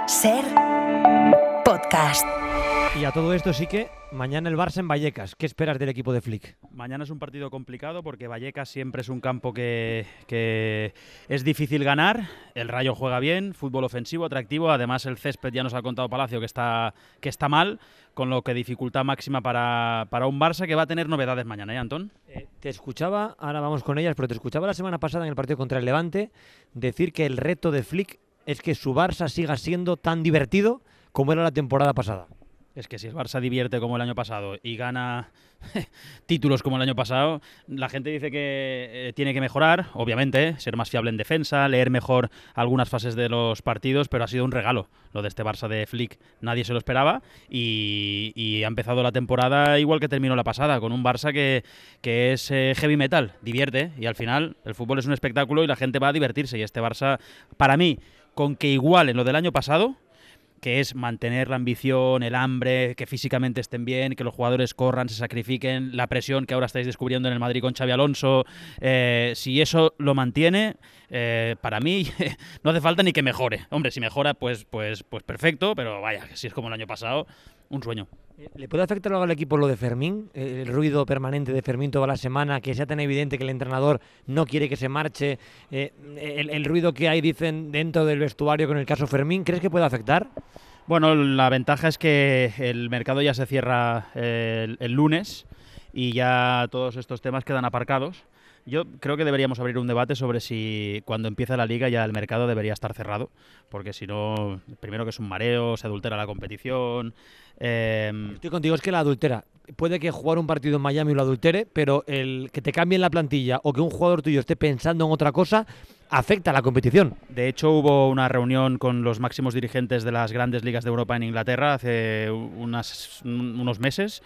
Ser podcast. Y a todo esto sí que mañana el Barça en Vallecas. ¿Qué esperas del equipo de Flick? Mañana es un partido complicado porque Vallecas siempre es un campo que es difícil ganar. El Rayo juega bien, fútbol ofensivo, atractivo. Además el césped, ya nos ha contado Palacio, que está mal, con lo que dificultad máxima para un Barça que va a tener novedades mañana, ¿eh, Antón? Te escuchaba, ahora vamos con ellas, pero te escuchaba la semana pasada en el partido contra el Levante decir que el reto de Flick es que su Barça siga siendo tan divertido como era la temporada pasada. Es que si el Barça divierte como el año pasado y gana títulos como el año pasado, la gente dice que tiene que mejorar, obviamente, ser más fiable en defensa, leer mejor algunas fases de los partidos, pero ha sido un regalo lo de este Barça de Flick. Nadie se lo esperaba y ha empezado la temporada igual que terminó la pasada, con un Barça que es heavy metal, divierte, y al final el fútbol es un espectáculo y la gente va a divertirse. Y este Barça, para mí, con que igual en lo del año pasado, que es mantener la ambición, el hambre, que físicamente estén bien, que los jugadores corran, se sacrifiquen, la presión que ahora estáis descubriendo en el Madrid con Xabi Alonso, si eso lo mantiene, para mí no hace falta ni que mejore. Hombre, si mejora, pues perfecto, pero vaya, si es como el año pasado, un sueño. ¿Le puede afectar algo al equipo lo de Fermín? El ruido permanente de Fermín toda la semana, que sea tan evidente que el entrenador no quiere que se marche, el ruido que hay, dicen, dentro del vestuario con el caso Fermín, ¿crees que puede afectar? Bueno, la ventaja es que el mercado ya se cierra el lunes y ya todos estos temas quedan aparcados. Yo creo que deberíamos abrir un debate sobre si cuando empieza la Liga ya el mercado debería estar cerrado, porque si no, primero que es un mareo, se adultera la competición. Estoy contigo, es que la adultera. Puede que jugar un partido en Miami lo adultere, pero el que te cambien la plantilla o que un jugador tuyo esté pensando en otra cosa afecta a la competición. De hecho, hubo una reunión con los máximos dirigentes de las grandes ligas de Europa en Inglaterra hace unos meses,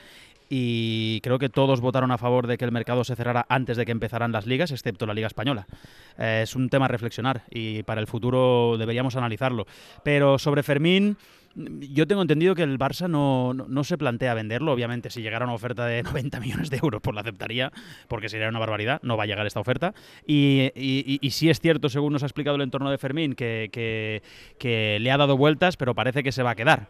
y creo que todos votaron a favor de que el mercado se cerrara antes de que empezaran las ligas, excepto la Liga Española. Es un tema a reflexionar y para el futuro deberíamos analizarlo. Pero sobre Fermín, yo tengo entendido que el Barça no se plantea venderlo. Obviamente, si llegara una oferta de 90 millones de euros, pues la aceptaría, porque sería una barbaridad. No va a llegar esta oferta. Y sí es cierto, según nos ha explicado el entorno de Fermín, que le ha dado vueltas, pero parece que se va a quedar.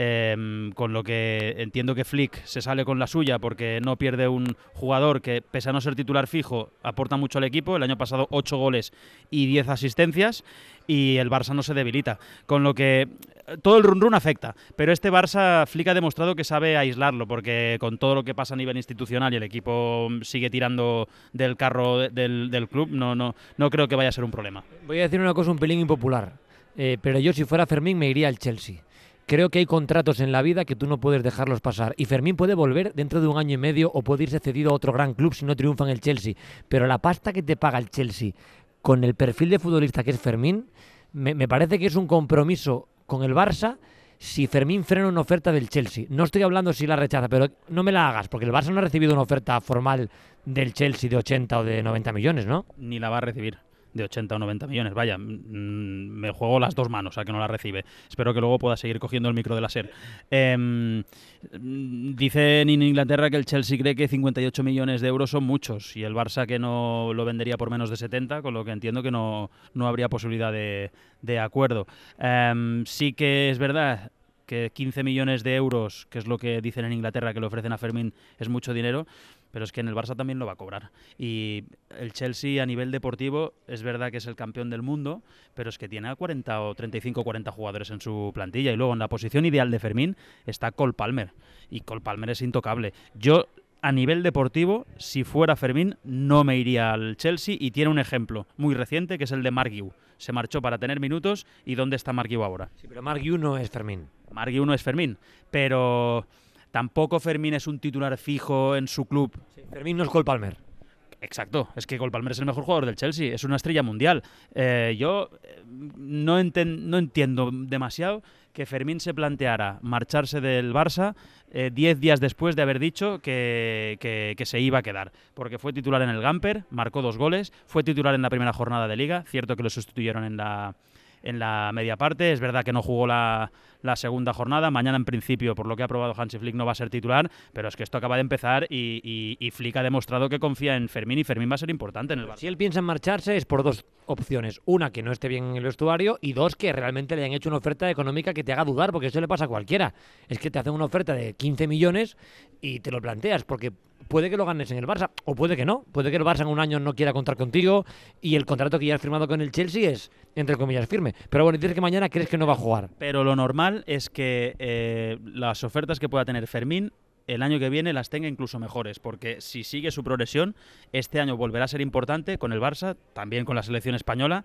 Con lo que entiendo que Flick se sale con la suya porque no pierde un jugador que, pese a no ser titular fijo, aporta mucho al equipo. El año pasado 8 goles y 10 asistencias, y el Barça no se debilita. Con lo que todo el run-run afecta, pero este Barça, Flick ha demostrado que sabe aislarlo, porque con todo lo que pasa a nivel institucional y el equipo sigue tirando del carro del club, no creo que vaya a ser un problema. Voy a decir una cosa un pelín impopular, pero yo, si fuera Fermín, me iría al Chelsea. Creo que hay contratos en la vida que tú no puedes dejarlos pasar, y Fermín puede volver dentro de un año y medio o puede irse cedido a otro gran club si no triunfa en el Chelsea, pero la pasta que te paga el Chelsea con el perfil de futbolista que es Fermín, me parece que es un compromiso con el Barça si Fermín frena una oferta del Chelsea. No estoy hablando si la rechaza, pero no me la hagas, porque el Barça no ha recibido una oferta formal del Chelsea de 80 o de 90 millones, ¿no? Ni la va a recibir de 80 o 90 millones. Vaya, me juego las dos manos a que no la recibe. Espero que luego pueda seguir cogiendo el micro de la SER. Dicen en Inglaterra que el Chelsea cree que 58 millones de euros son muchos y el Barça que no lo vendería por menos de 70, con lo que entiendo que no habría posibilidad de acuerdo. Sí que es verdad que 15 millones de euros, que es lo que dicen en Inglaterra que le ofrecen a Fermín, es mucho dinero, pero es que en el Barça también lo va a cobrar. Y el Chelsea, a nivel deportivo, es verdad que es el campeón del mundo, pero es que tiene a 40 o 35 o 40 jugadores en su plantilla, y luego en la posición ideal de Fermín está Cole Palmer, y Cole Palmer es intocable. Yo, a nivel deportivo, si fuera Fermín, no me iría al Chelsea, y tiene un ejemplo muy reciente, que es el de Marc Guiu. Se marchó para tener minutos, ¿y dónde está Marc Guiu ahora? Sí, pero Marc Guiu no es Fermín. Marc Guiu no es Fermín, pero tampoco Fermín es un titular fijo en su club. Sí, Fermín no es Cole Palmer. Exacto, es que Cole Palmer es el mejor jugador del Chelsea, es una estrella mundial. Yo no entiendo demasiado que Fermín se planteara marcharse del Barça 10 días después de haber dicho que se iba a quedar, porque fue titular en el Gamper, marcó 2 goles, fue titular en la primera jornada de Liga, cierto que lo sustituyeron en en la media parte. Es verdad que no jugó la segunda jornada. Mañana, en principio, por lo que ha probado Hansi Flick, no va a ser titular, pero es que esto acaba de empezar y Flick ha demostrado que confía en Fermín y Fermín va a ser importante en el Barça. Si él piensa en marcharse es por dos opciones. Una, que no esté bien en el vestuario, y dos, que realmente le hayan hecho una oferta económica que te haga dudar, porque eso le pasa a cualquiera. Es que te hacen una oferta de 15 millones y te lo planteas, porque puede que lo ganes en el Barça, o puede que no. Puede que el Barça en un año no quiera contar contigo y el contrato que ya has firmado con el Chelsea es, entre comillas, firme. Pero bueno, dices que mañana crees que no va a jugar. Pero lo normal es que las ofertas que pueda tener Fermín el año que viene las tenga incluso mejores, porque si sigue su progresión, este año volverá a ser importante con el Barça, también con la selección española,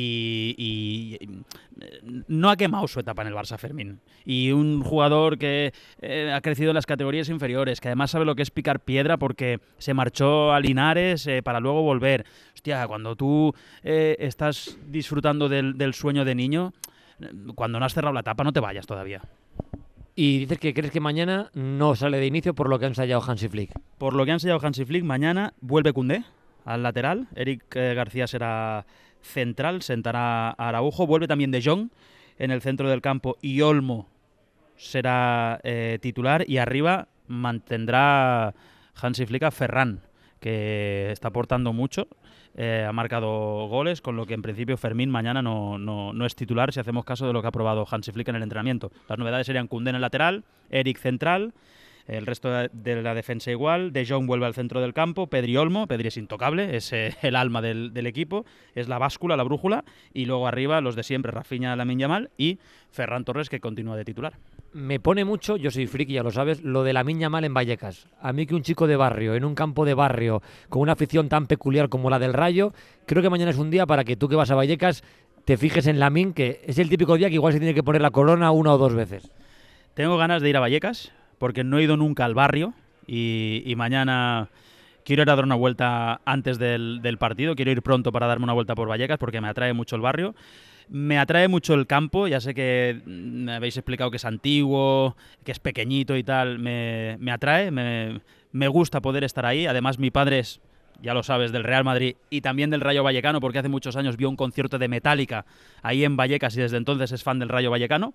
y no ha quemado su etapa en el Barça Fermín. Y un jugador que ha crecido en las categorías inferiores, que además sabe lo que es picar piedra porque se marchó a Linares para luego volver. Hostia, cuando tú estás disfrutando del sueño de niño, cuando no has cerrado la etapa no te vayas todavía. Y dices que crees que mañana no sale de inicio por lo que ha ensayado Hansi Flick. Por lo que ha ensayado Hansi Flick, mañana vuelve Koundé al lateral. Eric García será central, sentará a Araujo. Vuelve también De Jong en el centro del campo y Olmo será titular. Y arriba mantendrá Hansi Flick a Ferran, que está aportando mucho. Ha marcado goles, con lo que en principio Fermín mañana no es titular si hacemos caso de lo que ha probado Hansi Flick en el entrenamiento. Las novedades serían Koundé en el lateral, Eric central, el resto de la defensa igual. De Jong vuelve al centro del campo, Pedri Olmo. Pedri es intocable, es el alma del equipo, es la báscula, la brújula, y luego arriba los de siempre, Rafinha, Lamine Yamal y Ferran Torres, que continúa de titular. Me pone mucho, yo soy friki, ya lo sabes, lo de Lamine Yamal en Vallecas. A mí que un chico de barrio, en un campo de barrio, con una afición tan peculiar como la del Rayo, creo que mañana es un día para que tú que vas a Vallecas te fijes en Lamine, que es el típico día que igual se tiene que poner la corona una o dos veces. Tengo ganas de ir a Vallecas, porque no he ido nunca al barrio y mañana quiero ir a dar una vuelta antes del partido. Quiero ir pronto para darme una vuelta por Vallecas porque me atrae mucho el barrio. Me atrae mucho el campo, ya sé que me habéis explicado que es antiguo, que es pequeñito y tal, me atrae, me gusta poder estar ahí. Además, mi padre es, ya lo sabes, del Real Madrid y también del Rayo Vallecano, porque hace muchos años vio un concierto de Metallica ahí en Vallecas y desde entonces es fan del Rayo Vallecano.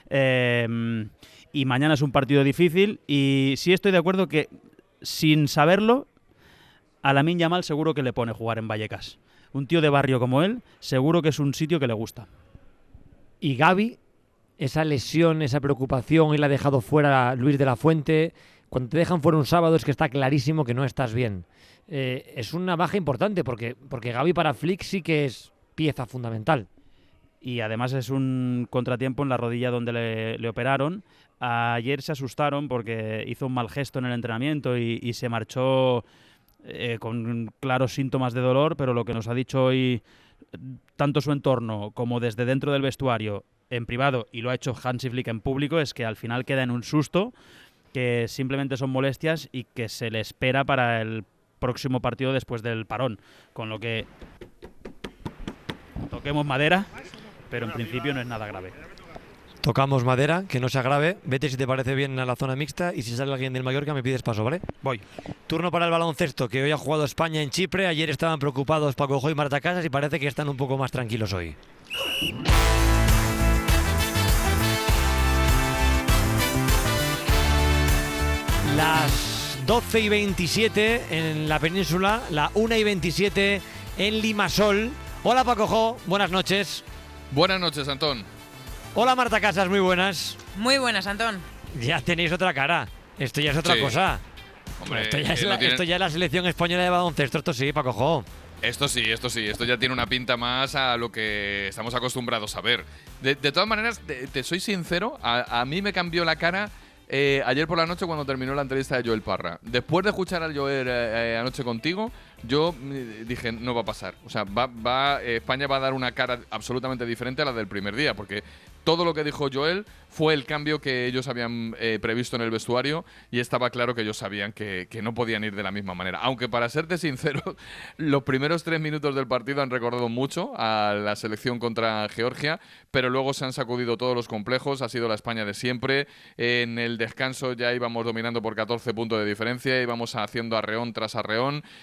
Y mañana es un partido difícil y sí estoy de acuerdo que, sin saberlo, a Lamine Yamal seguro que le pone jugar en Vallecas. Un tío de barrio como él, seguro que es un sitio que le gusta. Y Gavi, esa lesión, esa preocupación, él ha dejado fuera Luis de la Fuente. Cuando te dejan fuera un sábado es que está clarísimo que no estás bien. Es una baja importante porque Gavi para Flick sí que es pieza fundamental. Y además es un contratiempo en la rodilla donde le operaron. Ayer se asustaron porque hizo un mal gesto en el entrenamiento y se marchó con claros síntomas de dolor, pero lo que nos ha dicho hoy tanto su entorno como desde dentro del vestuario en privado, y lo ha hecho Hansi Flick en público, es que al final queda en un susto, que simplemente son molestias y que se le espera para el próximo partido después del parón, con lo que toquemos madera, pero en principio no es nada grave. Tocamos madera, que no se agrave. Vete si te parece bien a la zona mixta y si sale alguien del Mallorca me pides paso, ¿vale? Voy. Turno para el baloncesto, que hoy ha jugado España en Chipre. Ayer estaban preocupados Paco Joy y Marta Casas y parece que están un poco más tranquilos hoy. Las 12:27 en la península, la 1:27 en Limasol. Hola Paco Jo, buenas noches. Buenas noches, Antón. Hola Marta Casas, muy buenas. Muy buenas, Antón. Ya tenéis otra cara. Esto ya es otra cosa. Hombre, esto ya es la selección española de baloncesto. Esto sí, Paco Jo. Esto sí. Esto ya tiene una pinta más a lo que estamos acostumbrados a ver. De todas maneras, te soy sincero, a mí me cambió la cara ayer por la noche cuando terminó la entrevista de Joel Parra. Después de escuchar al Joel anoche contigo, yo dije, no va a pasar. O sea, España va a dar una cara absolutamente diferente a la del primer día, porque todo lo que dijo Joel fue el cambio que ellos habían previsto en el vestuario y estaba claro que ellos sabían que no podían ir de la misma manera. Aunque, para serte sincero, los primeros 3 minutos del partido han recordado mucho a la selección contra Georgia, pero luego se han sacudido todos los complejos. Ha sido la España de siempre. En el descanso ya íbamos dominando por 14 puntos de diferencia, íbamos haciendo arreón tras arreón y fíjate,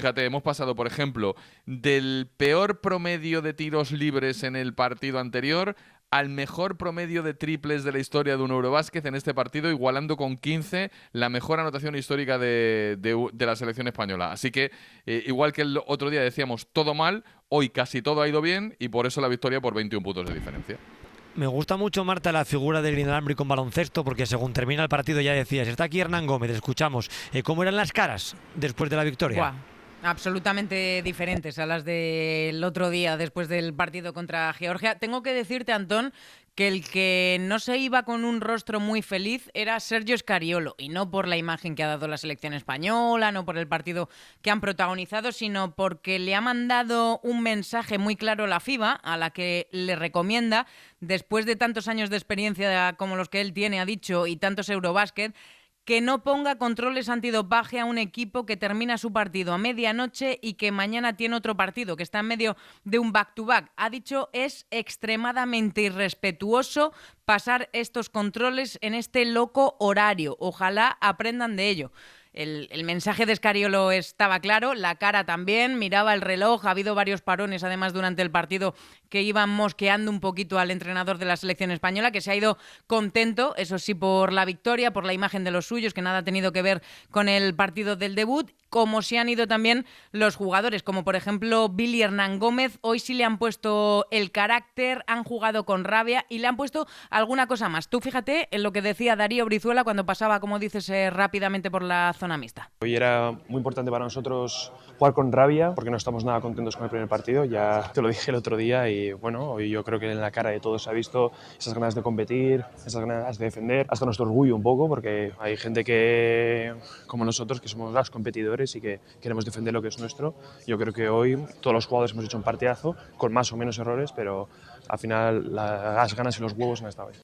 fíjate, hemos pasado, por ejemplo, del peor promedio de tiros libres en el partido anterior al mejor promedio de triples de la historia de un Eurobásquet en este partido, igualando con 15 la mejor anotación histórica de la selección española. Así que, igual que el otro día decíamos todo mal, hoy casi todo ha ido bien y por eso la victoria por 21 puntos de diferencia. Me gusta mucho, Marta, la figura del inalámbrico con baloncesto, porque según termina el partido ya decías, está aquí Hernán Gómez, escuchamos. ¿Cómo eran las caras después de la victoria? Buah. Absolutamente diferentes a las del otro día después del partido contra Georgia. Tengo que decirte, Antón, que el que no se iba con un rostro muy feliz era Sergio Scariolo, y no por la imagen que ha dado la selección española, no por el partido que han protagonizado, sino porque le ha mandado un mensaje muy claro a la FIBA, a la que le recomienda, después de tantos años de experiencia como los que él tiene, ha dicho, y tantos Eurobásquet, que no ponga controles antidopaje a un equipo que termina su partido a medianoche y que mañana tiene otro partido, que está en medio de un back-to-back. Ha dicho, es extremadamente irrespetuoso pasar estos controles en este loco horario. Ojalá aprendan de ello. El mensaje de Scariolo estaba claro, la cara también, miraba el reloj, ha habido varios parones además durante el partido que iban mosqueando un poquito al entrenador de la selección española, que se ha ido contento, eso sí, por la victoria, por la imagen de los suyos, que nada ha tenido que ver con el partido del debut, como se han ido también los jugadores, como por ejemplo Billy Hernán Gómez. Hoy sí le han puesto el carácter, han jugado con rabia y le han puesto alguna cosa más. Tú fíjate en lo que decía Darío Brizuela cuando pasaba, como dices, rápidamente por la zona mixta. Hoy era muy importante para nosotros jugar con rabia porque no estamos nada contentos con el primer partido, ya te lo dije el otro día, y bueno, hoy yo creo que en la cara de todos se ha visto esas ganas de competir, esas ganas de defender, hasta nuestro orgullo un poco, porque hay gente que, como nosotros, que somos los competidores y que queremos defender lo que es nuestro. Yo creo que hoy todos los jugadores hemos hecho un partidazo, con más o menos errores, pero al final las ganas y los huevos han estado ahí.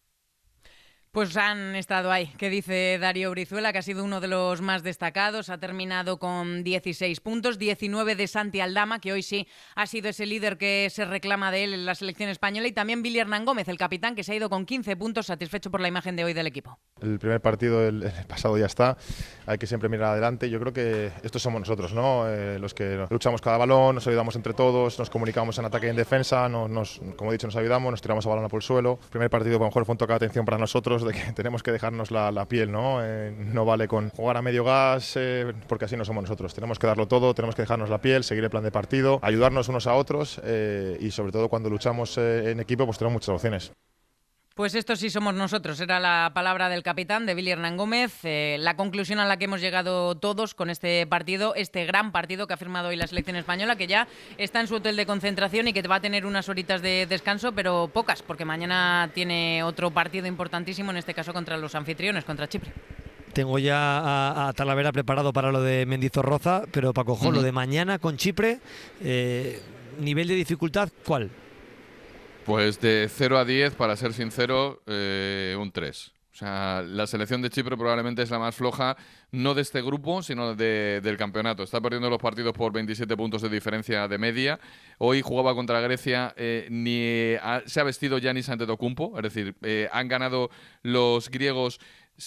Pues han estado ahí. ¿Qué dice Darío Brizuela, que ha sido uno de los más destacados? Ha terminado con 16 puntos, 19 de Santi Aldama, que hoy sí ha sido ese líder que se reclama de él en la selección española, y también Billy Hernán Gómez, el capitán, que se ha ido con 15 puntos, satisfecho por la imagen de hoy del equipo. El primer partido, el pasado ya está, hay que siempre mirar adelante. Yo creo que estos somos nosotros, ¿no? Los que luchamos cada balón, nos ayudamos entre todos, nos comunicamos en ataque y en defensa, como he dicho, nos ayudamos, nos tiramos a balón por el suelo. El primer partido, a lo mejor fue un toque de atención para nosotros, de que tenemos que dejarnos la piel, ¿no? No vale con jugar a medio gas, porque así no somos nosotros. Tenemos que darlo todo, tenemos que dejarnos la piel, seguir el plan de partido, ayudarnos unos a otros, y sobre todo cuando luchamos en equipo, pues tenemos muchas opciones. Pues esto sí somos nosotros, era la palabra del capitán, de Billy Hernán Gómez. La conclusión a la que hemos llegado todos con este partido, este gran partido que ha firmado hoy la selección española, que ya está en su hotel de concentración y que va a tener unas horitas de descanso, pero pocas, porque mañana tiene otro partido importantísimo, en este caso contra los anfitriones, contra Chipre. Tengo ya a Talavera preparado para lo de Mendizorroza, pero Paco, lo de mañana con Chipre, nivel de dificultad, ¿cuál? Pues de 0 a 10, para ser sincero, un 3. O sea, la selección de Chipre probablemente es la más floja, no de este grupo, sino del campeonato. Está perdiendo los partidos por 27 puntos de diferencia de media. Hoy jugaba contra Grecia, se ha vestido Giannis Antetokounmpo, es decir, han ganado los griegos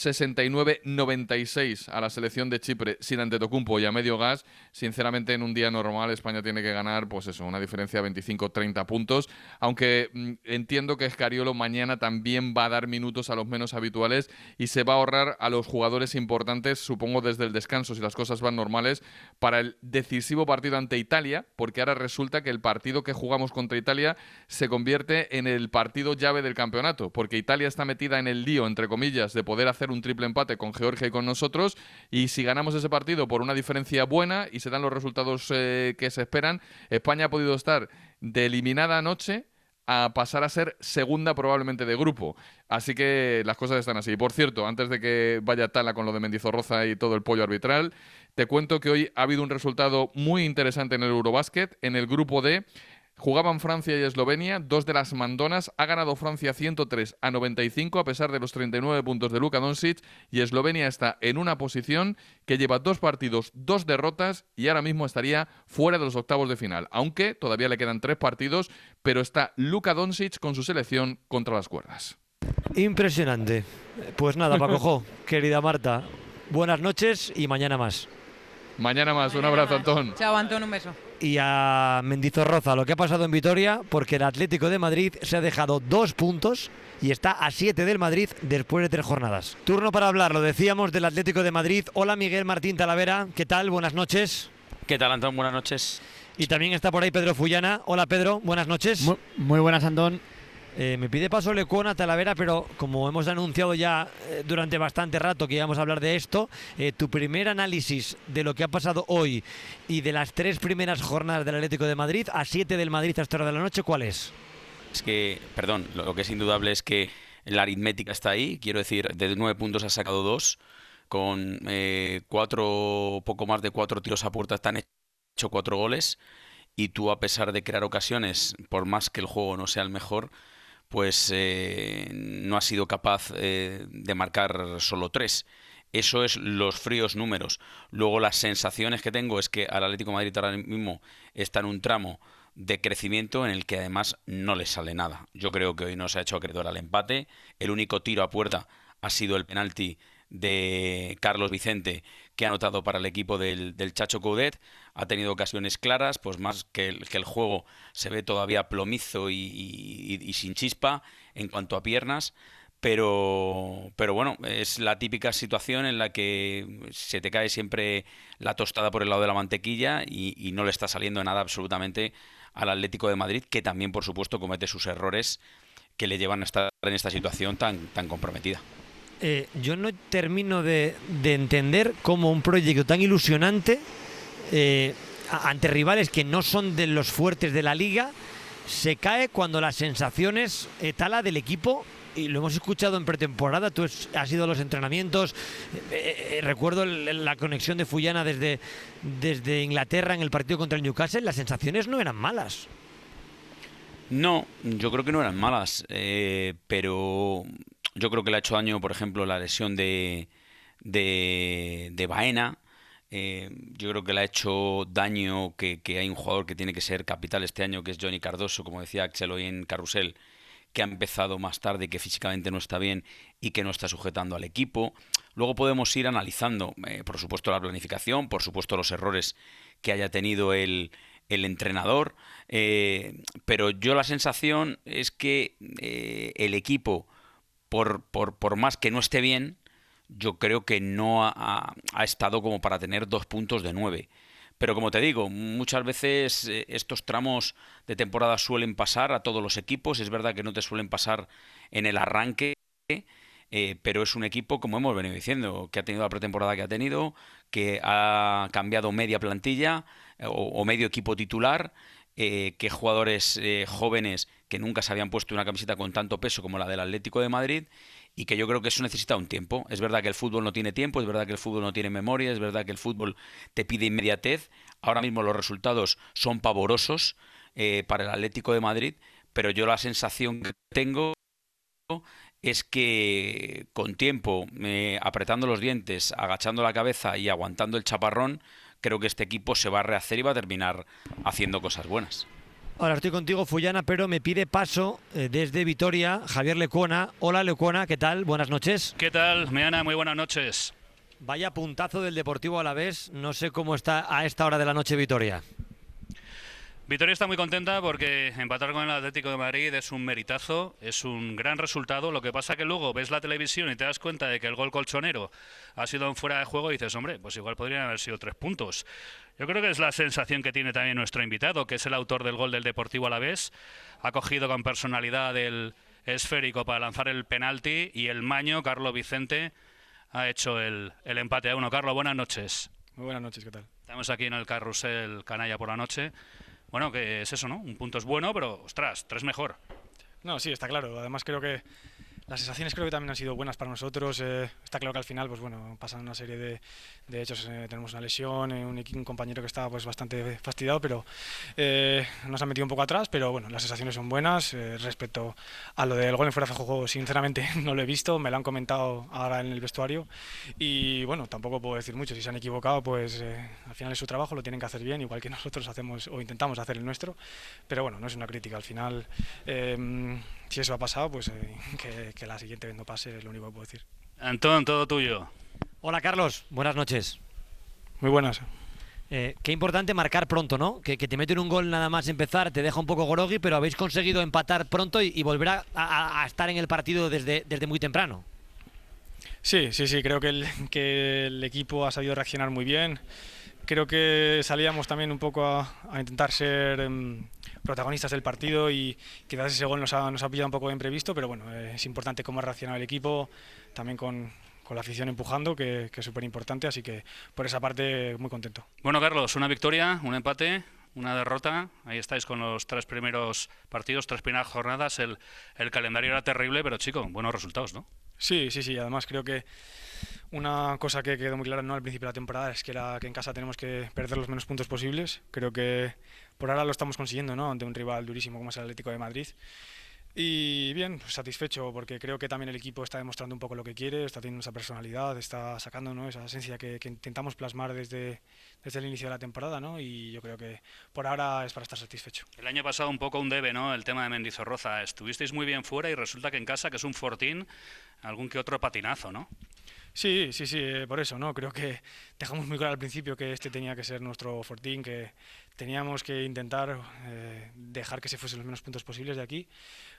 69-96 a la selección de Chipre sin Antetokounmpo y a medio gas. Sinceramente, en un día normal España tiene que ganar, pues eso, una diferencia de 25-30 puntos, aunque entiendo que Scariolo mañana también va a dar minutos a los menos habituales y se va a ahorrar a los jugadores importantes, supongo desde el descanso, si las cosas van normales, para el decisivo partido ante Italia, porque ahora resulta que el partido que jugamos contra Italia se convierte en el partido llave del campeonato, porque Italia está metida en el lío, entre comillas, de poder hacer un triple empate con Georgia y con nosotros, y si ganamos ese partido por una diferencia buena y se dan los resultados que se esperan, España ha podido estar de eliminada anoche a pasar a ser segunda probablemente de grupo. Así que las cosas están así. Y por cierto, antes de que vaya Tala con lo de Mendizorroza y todo el pollo arbitral, te cuento que hoy ha habido un resultado muy interesante en el Eurobásquet. En el grupo D jugaban Francia y Eslovenia, dos de las mandonas. Ha ganado Francia 103-95 a pesar de los 39 puntos de Luka Doncic, y Eslovenia está en una posición que lleva 2 partidos, 2 derrotas, y ahora mismo estaría fuera de los octavos de final, aunque todavía le quedan 3 partidos, pero está Luka Doncic con su selección contra las cuerdas. Impresionante. Pues nada, Paco, querida Marta, buenas noches y mañana más. Mañana más. Un abrazo, Antón. Chao, Antón, un beso. Y a Mendizorroza, lo que ha pasado en Vitoria, porque el Atlético de Madrid se ha dejado 2 puntos y está a 7 del Madrid después de 3 jornadas. Turno para hablar, lo decíamos, del Atlético de Madrid. Hola, Miguel Martín Talavera, ¿qué tal? Buenas noches. ¿Qué tal, Antón? Buenas noches. Y también está por ahí Pedro Fullana. Hola, Pedro, buenas noches. Muy buenas, Antón. Me pide paso Lecuona, Talavera, pero como hemos anunciado ya durante bastante rato que íbamos a hablar de esto, tu primer análisis de lo que ha pasado hoy y de las 3 primeras jornadas del Atlético de Madrid, a 7 del Madrid a esta hora de la noche, ¿cuál es? Es que, perdón, lo que es indudable es que la aritmética está ahí. Quiero decir, de 9 puntos has sacado 2, con 4, poco más de 4 tiros a puerta, te han hecho 4 goles, y tú, a pesar de crear ocasiones, por más que el juego no sea el mejor, pues no has sido capaz de marcar solo 3. Eso es los fríos números. Luego, las sensaciones que tengo es que al Atlético de Madrid ahora mismo está en un tramo de crecimiento en el que además no le sale nada. Yo creo que hoy no se ha hecho acreedor al empate. El único tiro a puerta ha sido el penalti de Carlos Vicente, que ha anotado para el equipo del Chacho Coudet. Ha tenido ocasiones claras, pues más que el juego se ve todavía plomizo y sin chispa en cuanto a piernas. Pero bueno, es la típica situación en la que se te cae siempre la tostada por el lado de la mantequilla y no le está saliendo nada absolutamente al Atlético de Madrid, que también, por supuesto, comete sus errores que le llevan a estar en esta situación tan comprometida. Yo no termino de entender cómo un proyecto tan ilusionante ante rivales que no son de los fuertes de la liga se cae cuando las sensaciones tala del equipo, y lo hemos escuchado en pretemporada. Tú has ido a los entrenamientos, recuerdo la conexión de Fullana desde Inglaterra en el partido contra el Newcastle. Las sensaciones no eran malas. No, yo creo que no eran malas, pero yo creo que le ha hecho daño, por ejemplo, la lesión de Baena. Yo creo que le ha hecho daño que hay un jugador que tiene que ser capital este año, que es Johnny Cardoso, como decía Axel hoy en Carrusel, que ha empezado más tarde, que físicamente no está bien y que no está sujetando al equipo. Luego podemos ir analizando, por supuesto, la planificación, por supuesto, los errores que haya tenido el entrenador, pero yo la sensación es que el equipo, por más que no esté bien, yo creo que no ha estado como para tener 2 puntos de 9. Pero como te digo, muchas veces estos tramos de temporada suelen pasar a todos los equipos. Es verdad que no te suelen pasar en el arranque, pero es un equipo, como hemos venido diciendo, que ha tenido la pretemporada que ha tenido, que ha cambiado media plantilla o medio equipo titular, que jugadores jóvenes que nunca se habían puesto una camiseta con tanto peso como la del Atlético de Madrid, y que yo creo que eso necesita un tiempo. Es verdad que el fútbol no tiene tiempo, es verdad que el fútbol no tiene memoria, es verdad que el fútbol te pide inmediatez. Ahora mismo los resultados son pavorosos para el Atlético de Madrid, pero yo la sensación que tengo es que con tiempo, apretando los dientes, agachando la cabeza y aguantando el chaparrón, creo que este equipo se va a rehacer y va a terminar haciendo cosas buenas. Ahora estoy contigo, Fullana, pero me pide paso desde Vitoria Javier Lecuona. Hola, Lecuona, ¿qué tal? Buenas noches. ¿Qué tal, Meana? Muy buenas noches. Vaya puntazo del Deportivo Alavés. No sé cómo está a esta hora de la noche Vitoria. Vitoria está muy contenta porque empatar con el Atlético de Madrid es un meritazo, es un gran resultado. Lo que pasa que luego ves la televisión y te das cuenta de que el gol colchonero ha sido en fuera de juego y dices, hombre, pues igual podrían haber sido 3 puntos. Yo creo que es la sensación que tiene también nuestro invitado, que es el autor del gol del Deportivo Alavés. Ha cogido con personalidad el esférico para lanzar el penalti y el maño, Carlos Vicente, ha hecho el empate a 1. Carlos, buenas noches. Muy buenas noches, ¿qué tal? Estamos aquí en el Carrusel Canalla por la noche. Bueno, que es eso, ¿no? Un punto es bueno, pero, ostras, 3 mejor. No, sí, está claro. Además creo que las sensaciones creo que también han sido buenas para nosotros. Está claro que al final, pues bueno, pasan una serie de hechos. Tenemos una lesión, un compañero que estaba pues bastante fastidiado, pero nos ha metido un poco atrás. Pero bueno, las sensaciones son buenas. Respecto a lo del gol en fuera de juego, sinceramente no lo he visto. Me lo han comentado ahora en el vestuario. Y bueno, tampoco puedo decir mucho. Si se han equivocado, pues al final es su trabajo, lo tienen que hacer bien, igual que nosotros hacemos o intentamos hacer el nuestro. Pero bueno, no es una crítica. Al final, si eso ha pasado, pues que la siguiente vez no pase, es lo único que puedo decir. Antón, todo tuyo. Hola, Carlos. Buenas noches. Muy buenas. Qué importante marcar pronto, ¿no? Que te meten un gol nada más empezar, te deja un poco groggy, pero habéis conseguido empatar pronto y volver a estar en el partido desde muy temprano. Sí, creo que el equipo ha sabido reaccionar muy bien. Creo que salíamos también un poco a intentar ser protagonistas del partido y quizás ese gol nos ha pillado un poco de imprevisto, pero bueno, es importante cómo ha reaccionado el equipo, también con la afición empujando, que es súper importante, así que por esa parte muy contento. Bueno, Carlos, una victoria, un empate, una derrota, ahí estáis con los 3 primeros partidos, 3 primeras jornadas, el calendario era terrible, pero chico, buenos resultados, ¿no? Sí, además creo que una cosa que quedó muy clara, ¿no?, al principio de la temporada es que en casa tenemos que perder los menos puntos posibles. Creo que por ahora lo estamos consiguiendo, ¿no?, ante un rival durísimo como es el Atlético de Madrid. Y bien, pues satisfecho porque creo que también el equipo está demostrando un poco lo que quiere, está teniendo esa personalidad, está sacando, ¿no?, esa esencia que intentamos plasmar desde el inicio de la temporada, ¿no?, y yo creo que por ahora es para estar satisfecho. El año pasado un poco un debe, ¿no?, el tema de Mendizorroza. Estuvisteis muy bien fuera y resulta que en casa, que es un fortín, algún que otro patinazo, ¿no? Sí, por eso, ¿no? Creo que dejamos muy claro al principio que este tenía que ser nuestro fortín, que teníamos que intentar dejar que se fuesen los menos puntos posibles de aquí.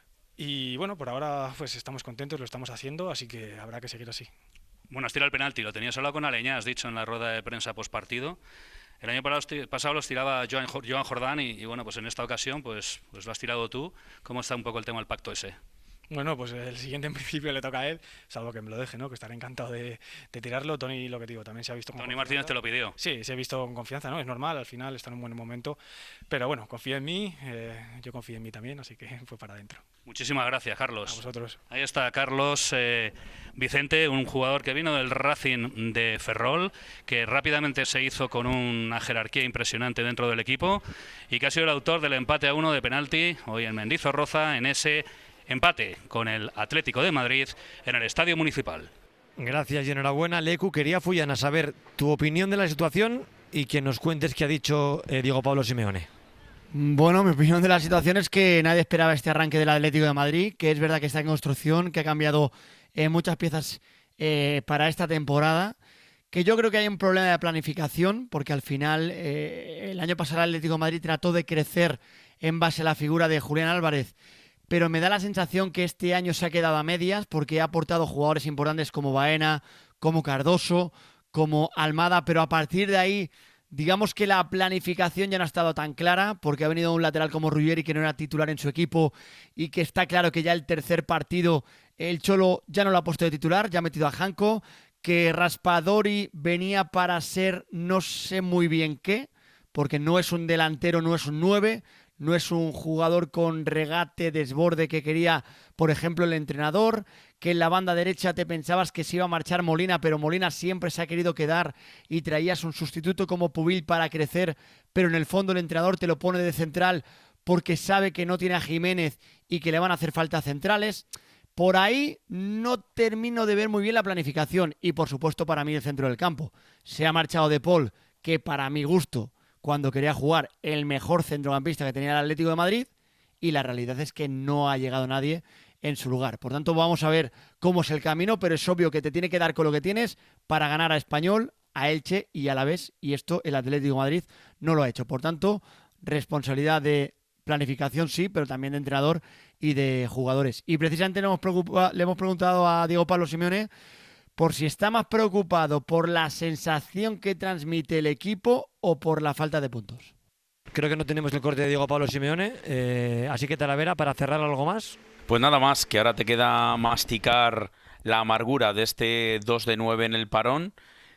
Y bueno, por ahora pues estamos contentos, lo estamos haciendo, así que habrá que seguir así. Bueno, has tirado el penalti, lo tenías hablado con Aleñá, has dicho en la rueda de prensa postpartido. El año pasado los tiraba Joan Jordán y bueno, pues en esta ocasión pues lo has tirado tú. ¿Cómo está un poco el tema del pacto ese? Bueno, pues el siguiente en principio le toca a él, salvo que me lo deje, ¿no?, que estaré encantado de tirarlo. Tony, lo que digo, también se ha visto con Tony confianza. Martínez te lo pidió. Sí, se ha visto con confianza, ¿no? Es normal, al final está en un buen momento. Pero bueno, confía en mí, yo confío en mí también, así que fue para adentro. Muchísimas gracias, Carlos. A vosotros. Ahí está Carlos Vicente, un jugador que vino del Racing de Ferrol, que rápidamente se hizo con una jerarquía impresionante dentro del equipo y que ha sido el autor del empate a 1 de penalti hoy en Mendizorroza, en ese empate con el Atlético de Madrid en el Estadio Municipal. Gracias y enhorabuena, Lecu. Quería, Fullana, saber tu opinión de la situación y que nos cuentes qué ha dicho Diego Pablo Simeone. Bueno, mi opinión de la situación es que nadie esperaba este arranque del Atlético de Madrid, que es verdad que está en construcción, que ha cambiado muchas piezas para esta temporada, que yo creo que hay un problema de planificación, porque al final el año pasado el Atlético de Madrid trató de crecer en base a la figura de Julián Álvarez, pero me da la sensación que este año se ha quedado a medias porque ha aportado jugadores importantes como Baena, como Cardoso, como Almada, pero a partir de ahí, digamos que la planificación ya no ha estado tan clara porque ha venido un lateral como Ruggeri que no era titular en su equipo y que está claro que ya el tercer partido el Cholo ya no lo ha puesto de titular, ya ha metido a Janko, que Raspadori venía para ser no sé muy bien qué, porque no es un delantero, no es un 9, no es un jugador con regate, desborde que quería, por ejemplo, el entrenador, que en la banda derecha te pensabas que se iba a marchar Molina, pero Molina siempre se ha querido quedar y traías un sustituto como Pubil para crecer, pero en el fondo el entrenador te lo pone de central porque sabe que no tiene a Jiménez y que le van a hacer falta centrales. Por ahí no termino de ver muy bien la planificación y, por supuesto, para mí el centro del campo. Se ha marchado De Paul, que para mi gusto, cuando quería jugar, el mejor centrocampista que tenía el Atlético de Madrid, y la realidad es que no ha llegado nadie en su lugar. Por tanto, vamos a ver cómo es el camino, pero es obvio que te tiene que dar con lo que tienes para ganar a Español, a Elche y a Alavés, y esto el Atlético de Madrid no lo ha hecho. Por tanto, responsabilidad de planificación sí, pero también de entrenador y de jugadores. Y precisamente le hemos preguntado a Diego Pablo Simeone por si está más preocupado por la sensación que transmite el equipo o por la falta de puntos. Creo que no tenemos el corte de Diego Pablo Simeone, así que Talavera, para cerrar algo más. Pues nada más, que ahora te queda masticar la amargura de este 2-9 en el parón,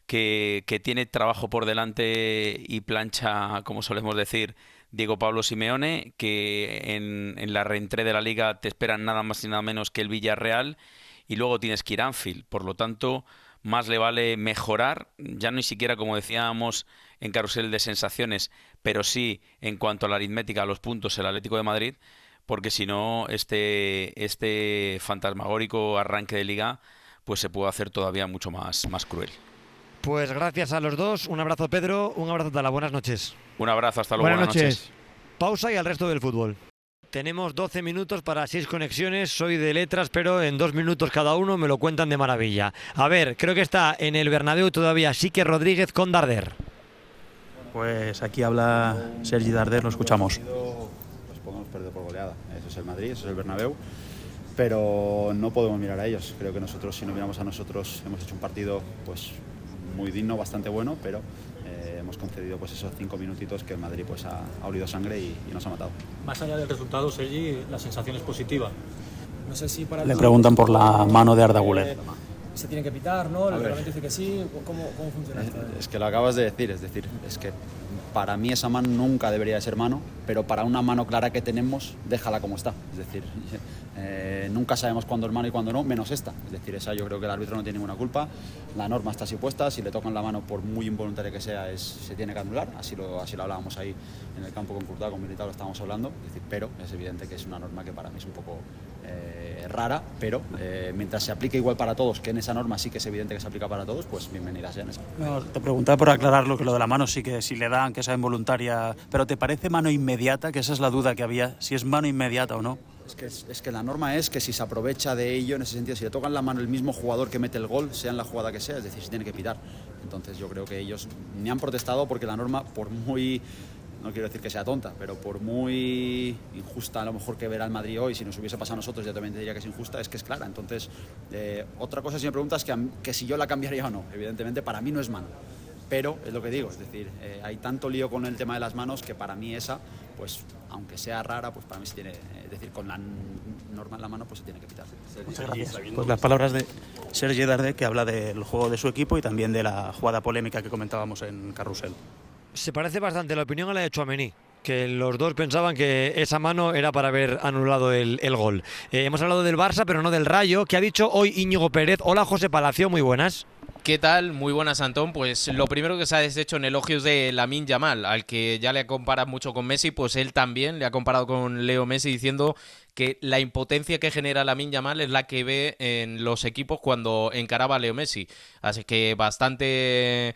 que tiene trabajo por delante y plancha, como solemos decir, Diego Pablo Simeone, que en la reentré de la Liga te esperan nada más y nada menos que el Villarreal, y luego tienes que ir a Anfield. Por lo tanto, más le vale mejorar, ya no ni siquiera, como decíamos, en carrusel de sensaciones, pero sí en cuanto a la aritmética, a los puntos, el Atlético de Madrid, porque si no, este fantasmagórico arranque de Liga pues se puede hacer todavía mucho más cruel. Pues gracias a los dos, un abrazo Pedro, un abrazo Tala, buenas noches. Un abrazo, hasta luego, buenas noches. Pausa y al resto del fútbol. Tenemos 12 minutos para 6 conexiones, soy de letras, pero en 2 minutos cada uno me lo cuentan de maravilla. A ver, creo que está en el Bernabéu todavía Sique Rodríguez con Darder. Pues aquí habla Sergi Darder, lo escuchamos. Pues podemos perder por goleada. Eso es el Madrid, eso es el Bernabéu. Pero no podemos mirar a ellos. Creo que nosotros, si no miramos a nosotros, hemos hecho un partido pues muy digno, bastante bueno, pero hemos concedido pues esos 5 minutitos que el Madrid pues ha olido sangre y nos ha matado. Más allá del resultado, Sergi, la sensación es positiva. No sé si para Le preguntan por la mano de Arda Güler. Se tiene que pitar, ¿no? El reglamento dice que sí. ¿Cómo funciona esto? Es que lo acabas de decir, es que para mí esa mano nunca debería de ser mano, pero para una mano clara que tenemos, déjala como está. Es decir, nunca sabemos cuándo es mano y cuándo no, menos esta. Es decir, esa yo creo que el árbitro no tiene ninguna culpa. La norma está así puesta, si le tocan la mano, por muy involuntaria que sea, se tiene que anular. Así lo hablábamos ahí en el campo con Courtois, con Militao lo estábamos hablando. Es decir, pero es evidente que es una norma que para mí es un poco rara, pero mientras se aplique igual para todos, que en esa norma sí que es evidente que se aplica para todos, pues bienvenidas sean. No, te preguntaba por aclararlo, que lo de la mano sí que si le dan, que sea involuntaria, pero ¿te parece mano inmediata? Que esa es la duda que había, si es mano inmediata o no. Es que la norma es que si se aprovecha de ello, en ese sentido, si le tocan la mano el mismo jugador que mete el gol, sea en la jugada que sea, es decir, se tiene que pitar. Entonces yo creo que ellos ni han protestado porque la norma, por muy, no quiero decir que sea tonta, pero por muy injusta a lo mejor que verá el Madrid hoy, si nos hubiese pasado a nosotros yo también te diría que es injusta, es que es clara. Entonces, otra cosa si me preguntas que si yo la cambiaría o no, evidentemente para mí no es mano. Pero es lo que digo, es decir, hay tanto lío con el tema de las manos que para mí esa, pues aunque sea rara, pues para mí se tiene, es decir, con la norma en la mano pues se tiene que quitar. Muchas gracias. Pues las palabras de Sergi Darder, que habla del juego de su equipo y también de la jugada polémica que comentábamos en Carrusel. Se parece bastante la opinión a la de Tchouaméni, que los dos pensaban que esa mano era para haber anulado el gol. Hemos hablado del Barça, pero no del Rayo. ¿Qué ha dicho hoy Íñigo Pérez? Hola, José Palacio, muy buenas. ¿Qué tal? Muy buenas, Antón. Pues lo primero que se ha deshecho en elogios de Lamine Yamal, al que ya le compara mucho con Messi, pues él también le ha comparado con Leo Messi diciendo que la impotencia que genera Lamine Yamal es la que ve en los equipos cuando encaraba a Leo Messi. Así que bastante,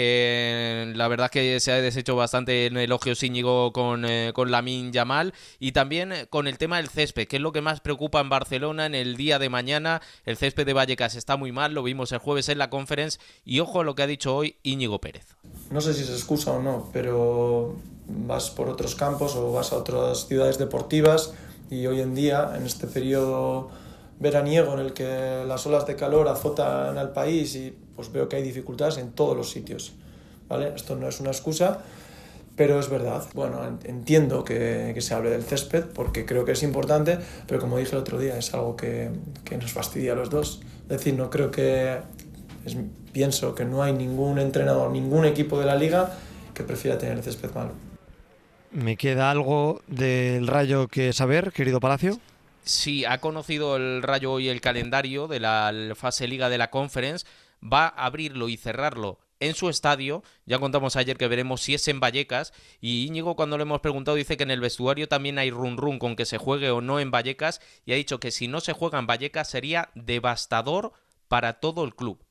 la verdad es que se ha deshecho bastante en elogios Íñigo con Lamine Yamal, y también con el tema del césped, que es lo que más preocupa en Barcelona en el día de mañana. El césped de Vallecas está muy mal, lo vimos el jueves en la Conference, y ojo a lo que ha dicho hoy Íñigo Pérez. No sé si se excusa o no, pero vas por otros campos o vas a otras ciudades deportivas, y hoy en día, en este periodo veraniego en el que las olas de calor azotan al país, y pues veo que hay dificultades en todos los sitios, ¿vale? Esto no es una excusa, pero es verdad. Bueno, entiendo que se hable del césped porque creo que es importante, pero como dije el otro día, es algo que nos fastidia a los dos. Es decir, no creo que... pienso que no hay ningún entrenador, ningún equipo de la liga que prefiera tener el césped malo. ¿Me queda algo del Rayo que saber, querido Palacio? Sí, ha conocido el Rayo hoy el calendario de la fase Liga de la Conference. Va a abrirlo y cerrarlo en su estadio. Ya contamos ayer que veremos si es en Vallecas. Y Íñigo, cuando le hemos preguntado, dice que en el vestuario también hay run con que se juegue o no en Vallecas. Y ha dicho que si no se juega en Vallecas sería devastador para todo el club.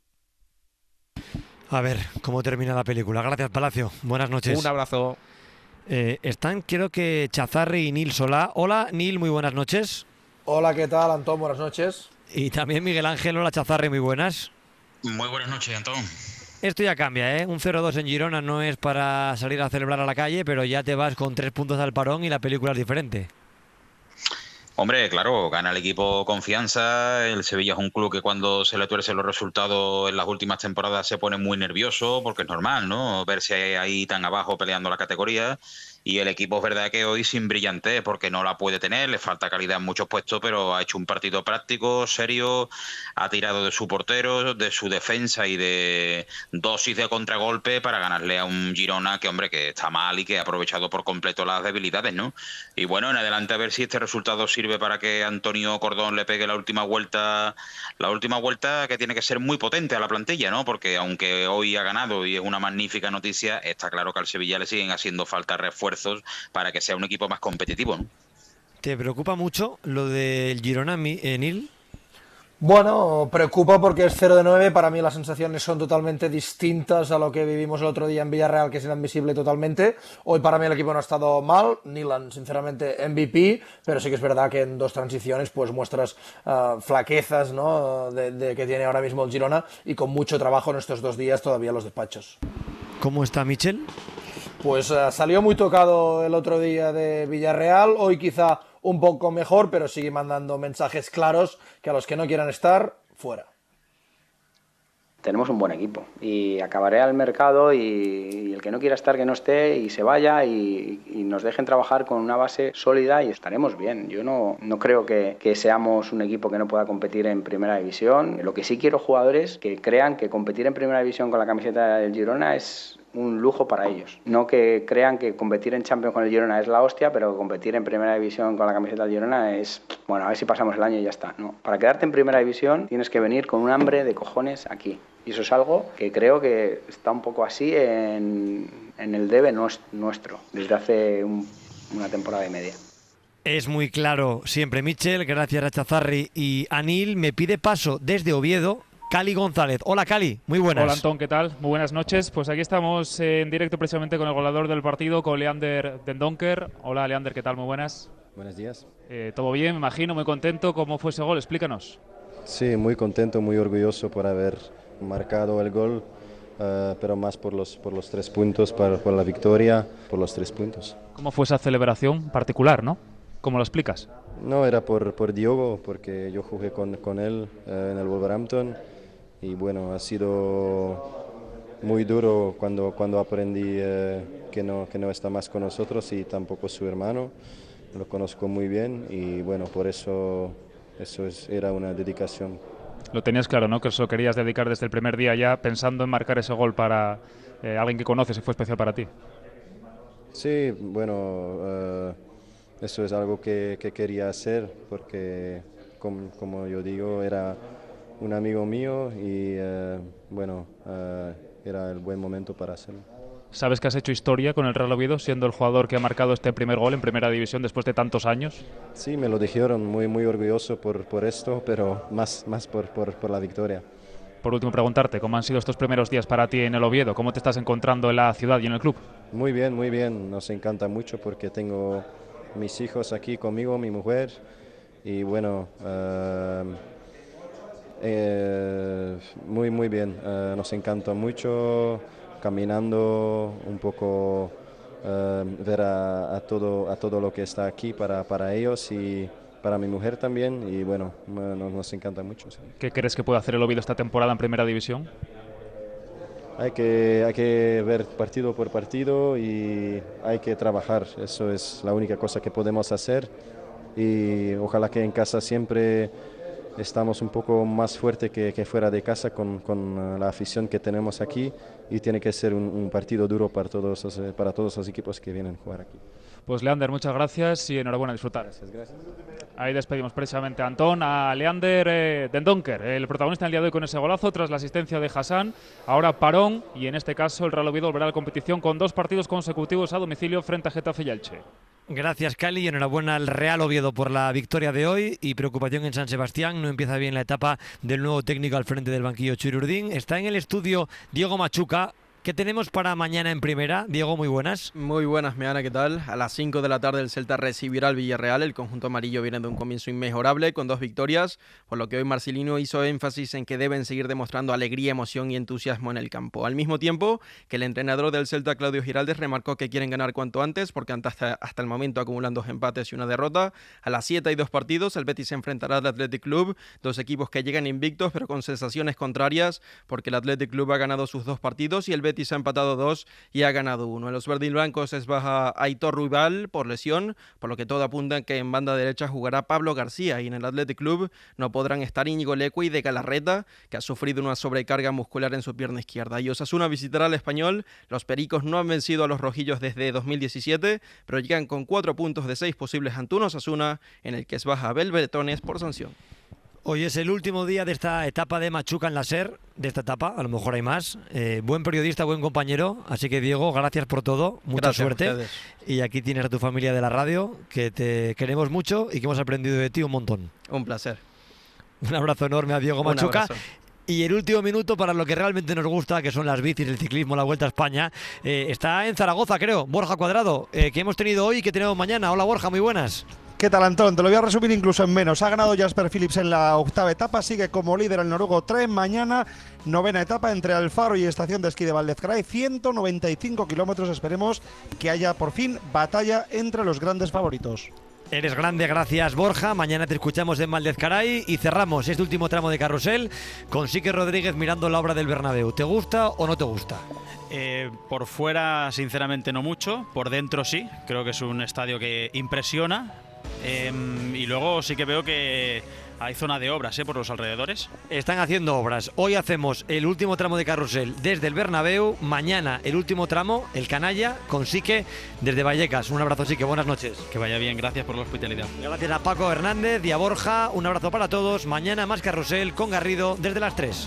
A ver cómo termina la película. Gracias, Palacio. Buenas noches. Un abrazo. Están, creo que Chazarri y Nil Solá. Hola, Nil, muy buenas noches. Hola, ¿qué tal, Antón? Buenas noches. Y también Miguel Ángel. Hola, Chazarri, muy buenas. Muy buenas noches, Antón. Esto ya cambia, ¿eh? Un 0-2 en Girona no es para salir a celebrar a la calle, pero ya te vas con 3 puntos al parón y la película es diferente. Hombre, claro, gana el equipo confianza. El Sevilla es un club que cuando se le tuercen los resultados en las últimas temporadas se pone muy nervioso, porque es normal, ¿no? Verse ahí tan abajo peleando la categoría. Y el equipo es verdad que hoy sin brillantez, porque no la puede tener, le falta calidad en muchos puestos, pero ha hecho un partido práctico, serio, ha tirado de su portero, de su defensa y de dosis de contragolpe para ganarle a un Girona que, hombre, que está mal y que ha aprovechado por completo las debilidades, ¿no? Y bueno, en adelante a ver si este resultado sirve para que Antonio Cordón le pegue la última vuelta que tiene que ser muy potente a la plantilla, ¿no? Porque aunque hoy ha ganado y es una magnífica noticia, está claro que al Sevilla le siguen haciendo falta refuerzos para que sea un equipo más competitivo, ¿no? ¿Te preocupa mucho lo del Girona, Nil? Bueno, preocupa porque es 0-9. Para mí las sensaciones son totalmente distintas a lo que vivimos el otro día en Villarreal, que es inadmisible totalmente. Hoy para mí el equipo no ha estado mal. Nilan, sinceramente, MVP, pero sí que es verdad que en 2 transiciones pues muestras flaquezas, ¿no? de que tiene ahora mismo el Girona, y con mucho trabajo en estos 2 días todavía los despachos. ¿Cómo está Michel? Pues salió muy tocado el otro día de Villarreal, hoy quizá un poco mejor, pero sigue mandando mensajes claros que a los que no quieran estar, fuera. Tenemos un buen equipo y acabaré al mercado y el que no quiera estar que no esté y se vaya y nos dejen trabajar con una base sólida y estaremos bien. Yo no creo que seamos un equipo que no pueda competir en primera división. Lo que sí quiero jugadores que crean que competir en primera división con la camiseta del Girona es un lujo para ellos. No que crean que competir en Champions con el Girona es la hostia, pero competir en primera división con la camiseta del Girona es, bueno, a ver si pasamos el año y ya está. No. Para quedarte en primera división tienes que venir con un hambre de cojones aquí. Y eso es algo que creo que está un poco así en el debe nuestro, desde hace una temporada y media. Es muy claro siempre Michel, gracias a Chazarri y Anil. Me pide paso desde Oviedo Cali González. Hola Cali, muy buenas. Hola Antón, ¿qué tal? Muy buenas noches. Pues aquí estamos en directo precisamente con el goleador del partido, con Leander Den Donker. Hola Leander, ¿qué tal? Muy buenas. Buenos días. Todo bien, me imagino, muy contento. ¿Cómo fue ese gol? Explícanos. Sí, muy contento, muy orgulloso por haber marcado el gol, pero más por los 3 puntos, por la victoria, por los 3 puntos. ¿Cómo fue esa celebración particular, no? ¿Cómo lo explicas? No, era por Diogo, porque yo jugué con él en el Wolverhampton y bueno, ha sido muy duro cuando aprendí que no está más con nosotros y tampoco su hermano. Lo conozco muy bien y bueno, por eso era una dedicación. Lo tenías claro, ¿no? Que eso querías dedicar desde el primer día ya pensando en marcar ese gol para alguien que conoces y fue especial para ti. Sí, bueno, eso es algo que quería hacer porque, como yo digo, era un amigo mío y bueno, era el buen momento para hacerlo. ¿Sabes que has hecho historia con el Real Oviedo siendo el jugador que ha marcado este primer gol en primera división después de tantos años? Sí, me lo dijeron, muy orgulloso por esto, pero más por la victoria. Por último, preguntarte, ¿cómo han sido estos primeros días para ti en el Oviedo? ¿Cómo te estás encontrando en la ciudad y en el club? Muy bien, nos encanta mucho porque tengo mis hijos aquí conmigo, mi mujer, y bueno, muy bien, nos encanta mucho caminando un poco, ver a todo lo que está aquí para ellos y para mi mujer también y bueno, nos encanta mucho. Sí. ¿Qué crees que puede hacer el Oviedo esta temporada en primera división? Hay que ver partido por partido y hay que trabajar, eso es la única cosa que podemos hacer y ojalá que en casa siempre estamos un poco más fuerte que fuera de casa con la afición que tenemos aquí y tiene que ser un partido duro para todos los equipos que vienen a jugar aquí. Pues Leander, muchas gracias y enhorabuena a disfrutar. Gracias. Ahí despedimos precisamente a Antón, a Leander Den Donker, el protagonista en el día de hoy con ese golazo tras la asistencia de Hassan. Ahora parón y en este caso el Real Oviedo volverá a la competición con 2 partidos consecutivos a domicilio frente a Getafe y Elche. Gracias Cali y enhorabuena al Real Oviedo por la victoria de hoy y preocupación en San Sebastián, no empieza bien la etapa del nuevo técnico al frente del banquillo Churi Urdín. Está en el estudio Diego Machuca. ¿Qué tenemos para mañana en primera? Diego, muy buenas. Muy buenas, Meana, ¿qué tal? A las 5 de la tarde el Celta recibirá al Villarreal. El conjunto amarillo viene de un comienzo inmejorable con 2 victorias, por lo que hoy Marcelino hizo énfasis en que deben seguir demostrando alegría, emoción y entusiasmo en el campo. Al mismo tiempo que el entrenador del Celta, Claudio Giraldes, remarcó que quieren ganar cuanto antes, porque hasta el momento acumulan 2 empates y 1 derrota. A las 7 hay 2 partidos, el Betis se enfrentará al Athletic Club, 2 equipos que llegan invictos pero con sensaciones contrarias, porque el Athletic Club ha ganado sus 2 partidos y el Betis ha empatado 2 y ha ganado 1. En los verdiblancos es baja Aitor Ruibal por lesión, por lo que todo apunta en que en banda derecha jugará Pablo García y en el Athletic Club no podrán estar Íñigo Leque y de Galarreta, que ha sufrido una sobrecarga muscular en su pierna izquierda. Y Osasuna visitará al Español. Los pericos no han vencido a los rojillos desde 2017, pero llegan con 4 puntos de 6 posibles ante un Osasuna en el que es baja Abel Bretones por sanción. Hoy es el último día de esta etapa de Machuca en la SER, de esta etapa, a lo mejor hay más. Buen periodista, buen compañero, así que Diego, gracias por todo, mucha suerte. Ustedes. Y aquí tienes a tu familia de la radio, que te queremos mucho y que hemos aprendido de ti un montón. Un placer. Un abrazo enorme a Diego Machuca. Y el último minuto para lo que realmente nos gusta, que son las bicis, el ciclismo, la Vuelta a España. Está en Zaragoza, creo, Borja Cuadrado, que hemos tenido hoy y que tenemos mañana. Hola Borja, muy buenas. ¿Qué tal, Antón? Te lo voy a resumir incluso en menos. Ha ganado Jasper Phillips en la 8ª etapa, sigue como líder el noruego Trem. Mañana 9ª etapa entre Alfaro y estación de esquí de Valdezcaray, 195 kilómetros. Esperemos que haya por fin batalla entre los grandes favoritos. Eres grande, gracias Borja. Mañana te escuchamos en Valdezcaray y cerramos este último tramo de carrusel con Sique Rodríguez mirando la obra del Bernabéu. ¿Te gusta o no te gusta? Por fuera, sinceramente, no mucho. Por dentro sí. Creo que es un estadio que impresiona. Y luego sí que veo que hay zona de obras por los alrededores. Están haciendo obras. Hoy hacemos el último tramo de carrusel desde el Bernabéu. Mañana el último tramo, el Canalla, con Sique desde Vallecas. Un abrazo, Sique. Buenas noches. Que vaya bien. Gracias por la hospitalidad. Gracias a Paco Hernández y a Borja. Un abrazo para todos. Mañana más carrusel con Garrido desde las 3.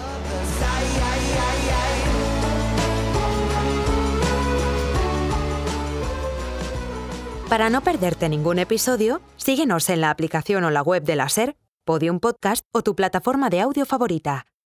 Para no perderte ningún episodio, síguenos en la aplicación o la web de la SER, Podium Podcast o tu plataforma de audio favorita.